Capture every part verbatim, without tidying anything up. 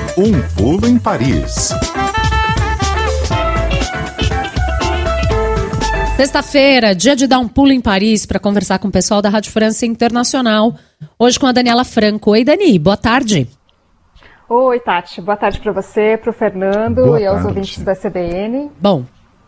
Um pulo em Paris. Sexta-feira, dia de dar um pulo em Paris para conversar com o pessoal da Rádio França Internacional. Hoje com a Daniela Franco. Oi, Dani, boa tarde. Oi, Tati. Boa tarde para você, para o Fernando boa e aos tarde. Ouvintes da C B N. Bom,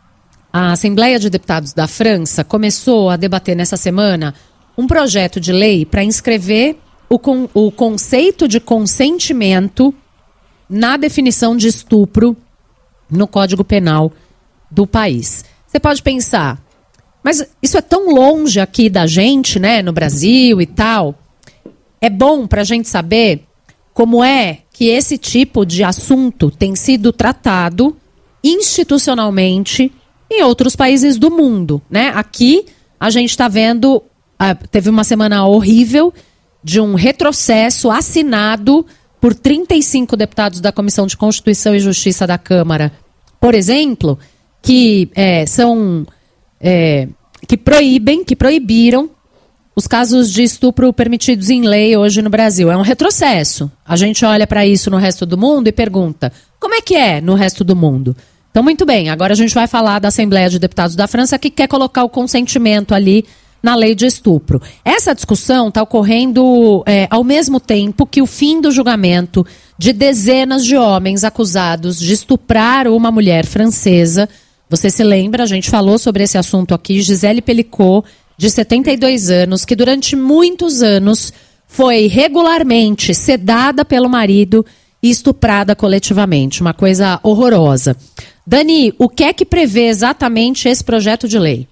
a Assembleia de Deputados da França começou a debater nessa semana um projeto de lei para inscrever o, con- o conceito de consentimento na definição de estupro no Código Penal do país. Você pode pensar, mas isso é tão longe aqui da gente, né, no Brasil e tal. É bom para a gente saber como é que esse tipo de assunto tem sido tratado institucionalmente em outros países do mundo, né? Aqui a gente está vendo, uh, teve uma semana horrível de um retrocesso assinado por trinta e cinco deputados da Comissão de Constituição e Justiça da Câmara, por exemplo, que é, são é, que proíbem, que proibiram os casos de estupro permitidos em lei hoje no Brasil. É um retrocesso. A gente olha para isso no resto do mundo e pergunta, como é que é no resto do mundo? Então, muito bem, agora a gente vai falar da Assembleia de Deputados da França que quer colocar o consentimento ali na lei de estupro. Essa discussão está ocorrendo é, ao mesmo tempo que o fim do julgamento de dezenas de homens acusados de estuprar uma mulher francesa. Você se lembra, a gente falou sobre esse assunto aqui, Gisele Pelicot, de setenta e dois anos, que durante muitos anos foi regularmente sedada pelo marido e estuprada coletivamente. Uma coisa horrorosa. Dani, o que é que prevê exatamente esse projeto de lei?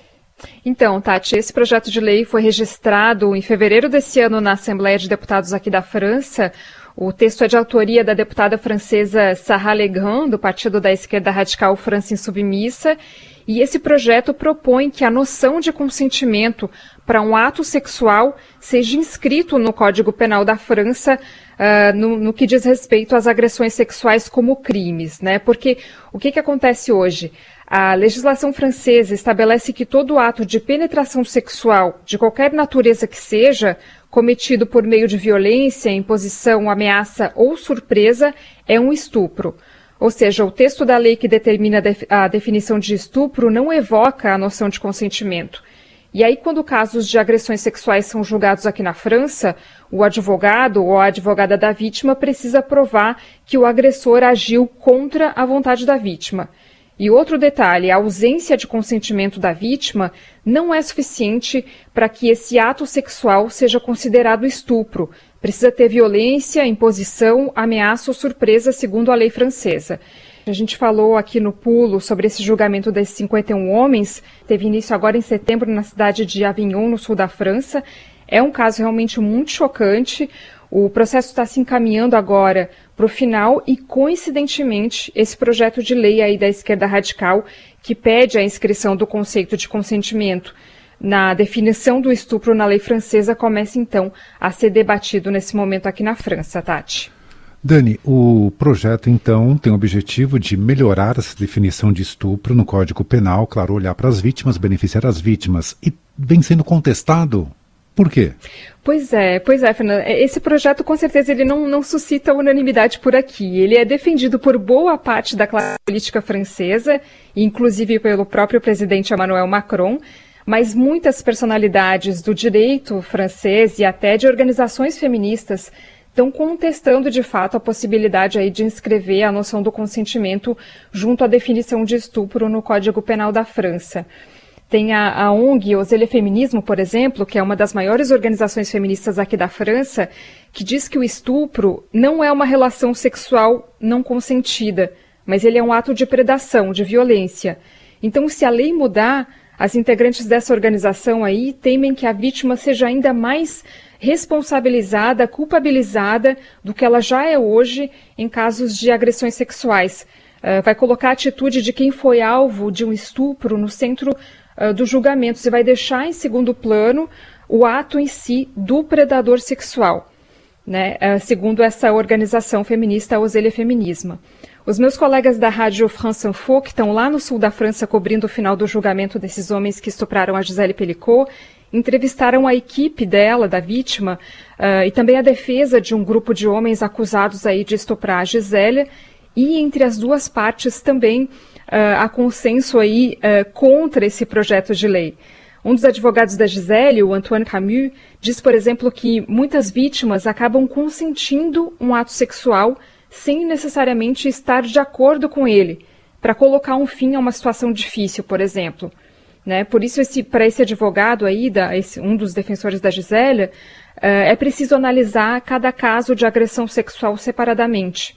Então, Tati, esse projeto de lei foi registrado em fevereiro desse ano na Assembleia de Deputados aqui da França. O texto é de autoria da deputada francesa Sarah Legrand, do partido da esquerda radical França Insubmissa, e esse projeto propõe que a noção de consentimento para um ato sexual seja inscrito no Código Penal da França uh, no, no que diz respeito às agressões sexuais como crimes, né? Porque o que, que acontece hoje? A legislação francesa estabelece que todo ato de penetração sexual, de qualquer natureza que seja, cometido por meio de violência, imposição, ameaça ou surpresa, é um estupro. Ou seja, o texto da lei que determina a definição de estupro não evoca a noção de consentimento. E aí, quando casos de agressões sexuais são julgados aqui na França, o advogado ou a advogada da vítima precisa provar que o agressor agiu contra a vontade da vítima. E outro detalhe, a ausência de consentimento da vítima não é suficiente para que esse ato sexual seja considerado estupro. Precisa ter violência, imposição, ameaça ou surpresa, segundo a lei francesa. A gente falou aqui no pulo sobre esse julgamento desses cinquenta e um homens, teve início agora em setembro na cidade de Avignon, no sul da França. É um caso realmente muito chocante. O processo está se encaminhando agora para o final e, coincidentemente, esse projeto de lei aí da esquerda radical que pede a inscrição do conceito de consentimento na definição do estupro na lei francesa começa, então, a ser debatido nesse momento aqui na França, Tati. Dani, o projeto, então, tem o objetivo de melhorar essa definição de estupro no Código Penal, claro, olhar para as vítimas, beneficiar as vítimas. E vem sendo contestado? Por quê? Pois é, pois é, Fernanda. Esse projeto, com certeza, ele não, não suscita unanimidade por aqui. Ele é defendido por boa parte da classe política francesa, inclusive pelo próprio presidente Emmanuel Macron, mas muitas personalidades do direito francês e até de organizações feministas estão contestando, de fato, a possibilidade aí de inscrever a noção do consentimento junto à definição de estupro no Código Penal da França. Tem a, a O N G Osele Feminismo, por exemplo, que é uma das maiores organizações feministas aqui da França, que diz que o estupro não é uma relação sexual não consentida, mas ele é um ato de predação, de violência. Então, se a lei mudar, as integrantes dessa organização aí temem que a vítima seja ainda mais responsabilizada, culpabilizada do que ela já é hoje em casos de agressões sexuais. Uh, vai colocar a atitude de quem foi alvo de um estupro no centro uh, do julgamento. Você vai deixar em segundo plano o ato em si do predador sexual, né? Uh, segundo essa organização feminista, Osele Feminismo. Os meus colegas da rádio France Info, que estão lá no sul da França cobrindo o final do julgamento desses homens que estupraram a Gisele Pelicot, entrevistaram a equipe dela, da vítima, uh, e também a defesa de um grupo de homens acusados aí de estuprar a Gisélia, e entre as duas partes também uh, há consenso aí uh, contra esse projeto de lei. Um dos advogados da Gisélia, o Antoine Camus, diz, por exemplo, que muitas vítimas acabam consentindo um ato sexual sem necessariamente estar de acordo com ele, para colocar um fim a uma situação difícil, por exemplo. Né? Por isso, esse, para esse advogado aí, da, esse, um dos defensores da Gisélia, uh, é preciso analisar cada caso de agressão sexual separadamente.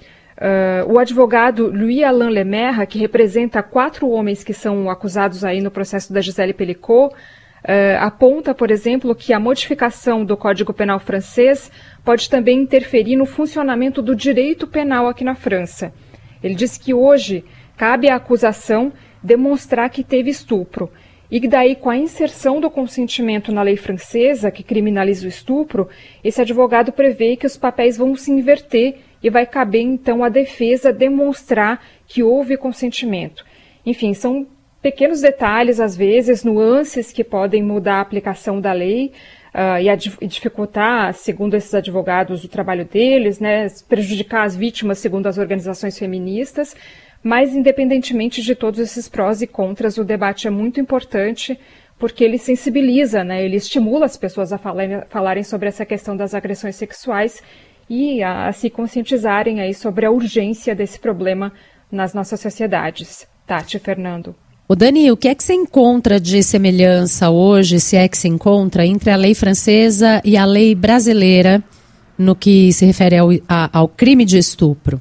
Uh, o advogado Louis-Alain Lemerre, que representa quatro homens que são acusados aí no processo da Gisèle Pelicot, uh, aponta, por exemplo, que a modificação do Código Penal francês pode também interferir no funcionamento do direito penal aqui na França. Ele diz que hoje cabe à acusação demonstrar que teve estupro, e que daí, com a inserção do consentimento na lei francesa, que criminaliza o estupro, esse advogado prevê que os papéis vão se inverter e vai caber, então, à defesa demonstrar que houve consentimento. Enfim, são pequenos detalhes, às vezes, nuances que podem mudar a aplicação da lei uh, e, a, e dificultar, segundo esses advogados, o trabalho deles, né, prejudicar as vítimas, segundo as organizações feministas. Mas, independentemente de todos esses prós e contras, o debate é muito importante porque ele sensibiliza, né, ele estimula as pessoas a falarem, falarem sobre essa questão das agressões sexuais e a, a se conscientizarem aí sobre a urgência desse problema nas nossas sociedades. Tati, Fernando. O Dani, o que é que você encontra de semelhança hoje, se é que se encontra, entre a lei francesa e a lei brasileira no que se refere ao, a, ao crime de estupro?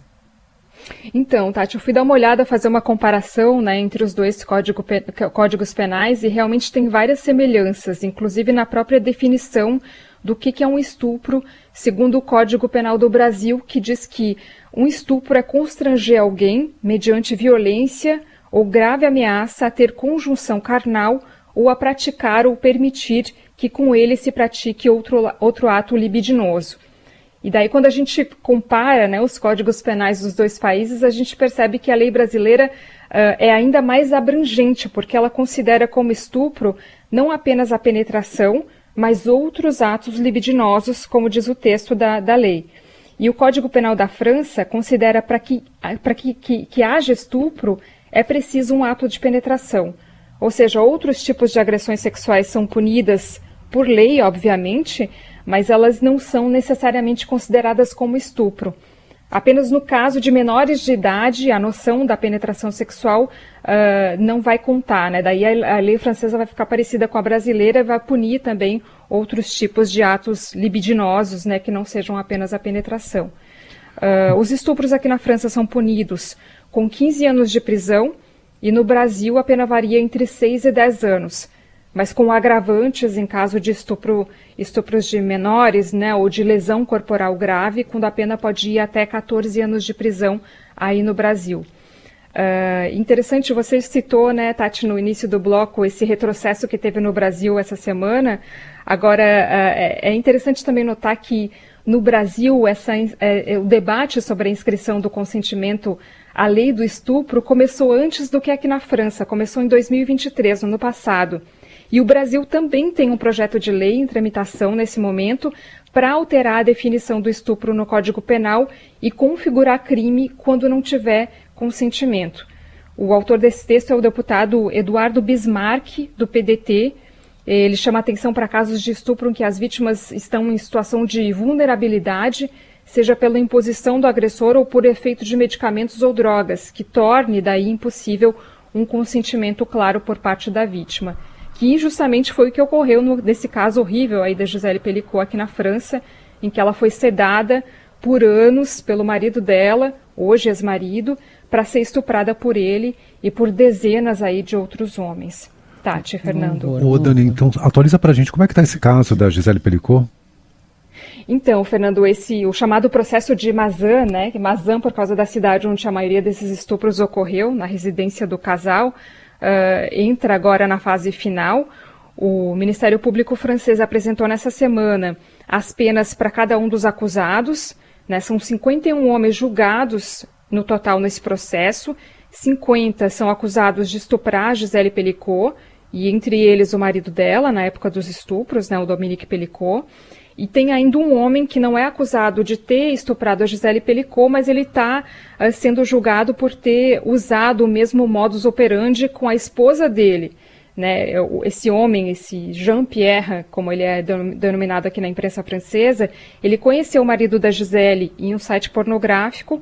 Então, Tati, eu fui dar uma olhada, fazer uma comparação, né, entre os dois código, códigos penais e realmente tem várias semelhanças, inclusive na própria definição do que, que é um estupro, segundo o Código Penal do Brasil, que diz que um estupro é constranger alguém, mediante violência ou grave ameaça, a ter conjunção carnal ou a praticar ou permitir que com ele se pratique outro, outro ato libidinoso. E daí, quando a gente compara, né, os códigos penais dos dois países, a gente percebe que a lei brasileira uh, é ainda mais abrangente, porque ela considera como estupro não apenas a penetração, mas outros atos libidinosos, como diz o texto da, da lei. E o Código Penal da França considera para que, para que, que, que haja estupro, é preciso um ato de penetração. Ou seja, outros tipos de agressões sexuais são punidas por lei, obviamente, mas elas não são necessariamente consideradas como estupro. Apenas no caso de menores de idade, a noção da penetração sexual uh, não vai contar, né? Daí a, a lei francesa vai ficar parecida com a brasileira e vai punir também outros tipos de atos libidinosos, né, que não sejam apenas a penetração. Uh, os estupros aqui na França são punidos com quinze anos de prisão e no Brasil a pena varia entre seis e dez anos. Mas com agravantes em caso de estupro, estupros de menores, né, ou de lesão corporal grave, quando a pena pode ir até quatorze anos de prisão aí no Brasil. Uh, interessante, você citou, né, Tati, no início do bloco, esse retrocesso que teve no Brasil essa semana. Agora, uh, é interessante também notar que no Brasil essa, é, o debate sobre a inscrição do consentimento à lei do estupro começou antes do que aqui na França, começou em dois mil e vinte e três, no ano passado. E o Brasil também tem um projeto de lei em tramitação nesse momento para alterar a definição do estupro no Código Penal e configurar crime quando não tiver consentimento. O autor desse texto é o deputado Eduardo Bismarck, do P D T. Ele chama atenção para casos de estupro em que as vítimas estão em situação de vulnerabilidade, seja pela imposição do agressor ou por efeito de medicamentos ou drogas, que torne daí impossível um consentimento claro por parte da vítima. Que justamente foi o que ocorreu no, nesse caso horrível aí da Gisèle Pelicot aqui na França, em que ela foi sedada por anos pelo marido dela, hoje ex-marido, para ser estuprada por ele e por dezenas aí de outros homens. Tati, Fernando. Ô, Dani, então atualiza pra gente como é que está esse caso da Gisèle Pelicot? Então, Fernando, esse, o chamado processo de Mazan, né, Mazan por causa da cidade onde a maioria desses estupros ocorreu, na residência do casal, Uh, entra agora na fase final. O Ministério Público francês apresentou nessa semana as penas para cada um dos acusados, né? São cinquenta e um homens julgados no total nesse processo, cinquenta são acusados de estuprar Gisèle Pelicot e entre eles o marido dela, na época dos estupros, né, o Dominique Pellicot. E tem ainda um homem que não é acusado de ter estuprado a Gisele Pellicot, mas ele está uh, sendo julgado por ter usado o mesmo modus operandi com a esposa dele. Né? Esse homem, esse Jean-Pierre, como ele é denominado aqui na imprensa francesa, ele conheceu o marido da Gisele em um site pornográfico,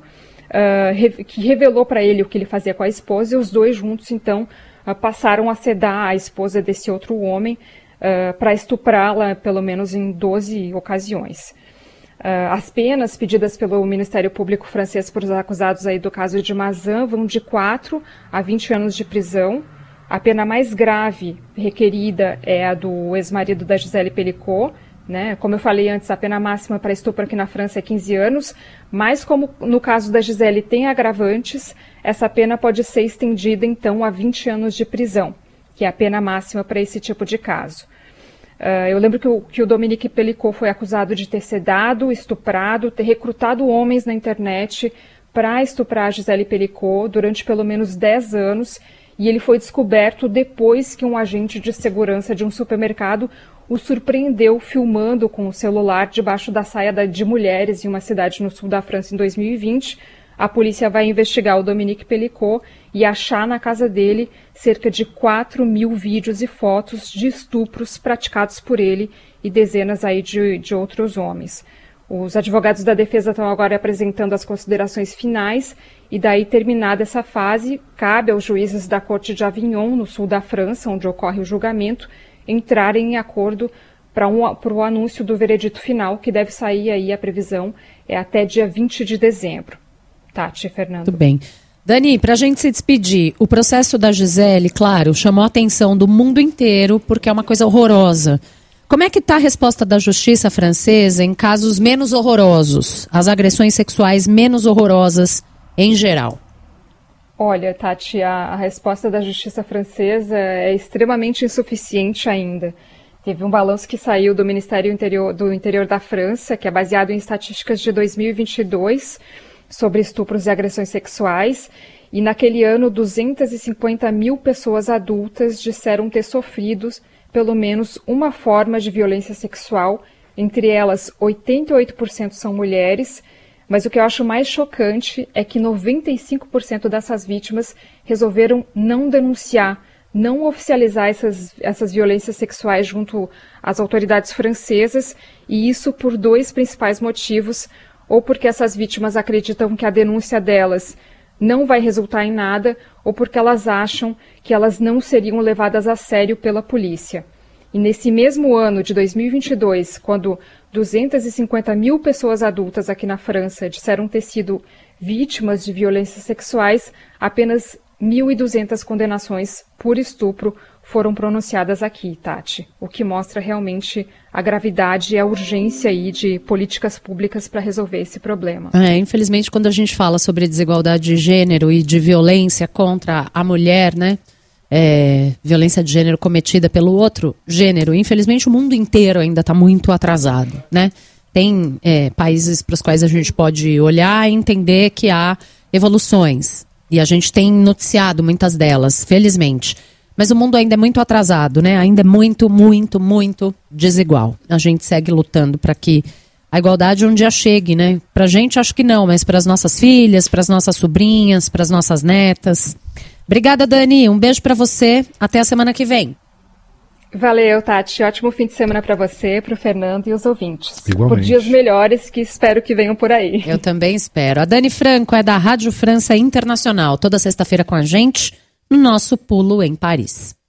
uh, que revelou para ele o que ele fazia com a esposa, e os dois juntos, então, uh, passaram a sedar a esposa desse outro homem, Uh, para estuprá-la pelo menos em doze ocasiões. Uh, as penas pedidas pelo Ministério Público francês por os acusados aí do caso de Mazan vão de quatro a vinte anos de prisão. A pena mais grave requerida é a do ex-marido da Gisele Pellicot, né? Como eu falei antes, a pena máxima para estupro aqui na França é quinze anos, mas como no caso da Gisele tem agravantes, essa pena pode ser estendida então a vinte anos de prisão, que é a pena máxima para esse tipo de caso. Uh, eu lembro que o, que o Dominique Pellicot foi acusado de ter sedado, estuprado, ter recrutado homens na internet para estuprar a Gisele Pellicot durante pelo menos dez anos, e ele foi descoberto depois que um agente de segurança de um supermercado o surpreendeu filmando com o celular debaixo da saia de mulheres em uma cidade no sul da França em dois mil e vinte. A polícia vai investigar o Dominique Pellicot e achar na casa dele cerca de quatro mil vídeos e fotos de estupros praticados por ele e dezenas aí de, de outros homens. Os advogados da defesa estão agora apresentando as considerações finais e daí, terminada essa fase, cabe aos juízes da Corte de Avignon, no sul da França, onde ocorre o julgamento, entrarem em acordo para um, o anúncio do veredito final, que deve sair aí, a previsão é até dia vinte de dezembro. Tati, Fernando. Tudo bem. Dani, para a gente se despedir, o processo da Gisele, claro, chamou a atenção do mundo inteiro porque é uma coisa horrorosa. Como é que está a resposta da justiça francesa em casos menos horrorosos, as agressões sexuais menos horrorosas em geral? Olha, Tati, a, a resposta da justiça francesa é extremamente insuficiente ainda. Teve um balanço que saiu do Ministério Interior, do Interior da França, que é baseado em estatísticas de dois mil e vinte e dois, sobre estupros e agressões sexuais, e naquele ano duzentas e cinquenta mil pessoas adultas disseram ter sofrido pelo menos uma forma de violência sexual, entre elas oitenta e oito por cento são mulheres, mas o que eu acho mais chocante é que noventa e cinco por cento dessas vítimas resolveram não denunciar, não oficializar essas, essas violências sexuais junto às autoridades francesas, e isso por dois principais motivos: ou porque essas vítimas acreditam que a denúncia delas não vai resultar em nada, ou porque elas acham que elas não seriam levadas a sério pela polícia. E nesse mesmo ano de dois mil e vinte e dois, quando duzentas e cinquenta mil pessoas adultas aqui na França disseram ter sido vítimas de violências sexuais, apenas mil e duzentas condenações por estupro foram pronunciadas aqui, Tati, o que mostra realmente a gravidade e a urgência aí de políticas públicas para resolver esse problema. É, infelizmente, quando a gente fala sobre desigualdade de gênero e de violência contra a mulher, né, é, violência de gênero cometida pelo outro gênero, infelizmente o mundo inteiro ainda está muito atrasado, né? Tem é, países para os quais a gente pode olhar e entender que há evoluções, e a gente tem noticiado muitas delas, felizmente. Mas o mundo ainda é muito atrasado, né? Ainda é muito, muito, muito desigual. A gente segue lutando para que a igualdade um dia chegue, né? Pra gente acho que não, mas para as nossas filhas, para as nossas sobrinhas, para as nossas netas. Obrigada, Dani. Um beijo para você. Até a semana que vem. Valeu, Tati. Ótimo fim de semana para você, para o Fernando e os ouvintes. Igualmente. Por dias melhores que espero que venham por aí. Eu também espero. A Dani Franco é da Rádio França Internacional. Toda sexta-feira com a gente no nosso Pulo em Paris.